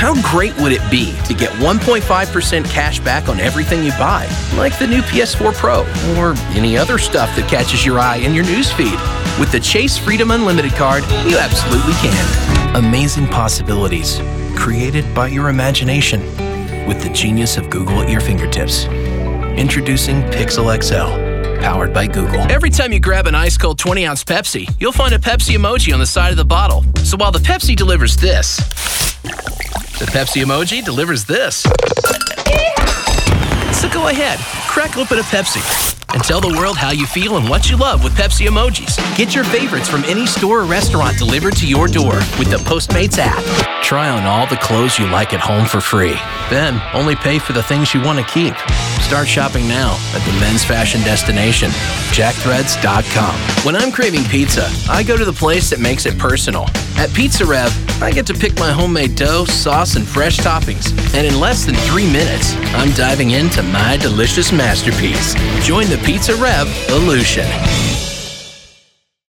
How great would it be to get 1.5% cash back on everything you buy, like the new PS4 Pro or any other stuff that catches your eye in your newsfeed? With the Chase Freedom Unlimited card, you absolutely can. Amazing possibilities created by your imagination with the genius of Google at your fingertips. Introducing Pixel XL, powered by Google. Every time you grab an ice-cold 20-ounce Pepsi, you'll find a Pepsi emoji on the side of the bottle. So while the Pepsi delivers this, the Pepsi emoji delivers this. So go ahead, crack open a Pepsi and tell the world how you feel and what you love with Pepsi emojis. Get your favorites from any store or restaurant delivered to your door with the Postmates app. Try on all the clothes you like at home for free. Then only pay for the things you want to keep. Start shopping now at the men's fashion destination, jackthreads.com. When I'm craving pizza, I go to the place that makes it personal. At Pizza Rev, I get to pick my homemade dough, sauce, and fresh toppings. And in less than 3 minutes, I'm diving into my delicious masterpiece. Join the Pizza Rev illusion.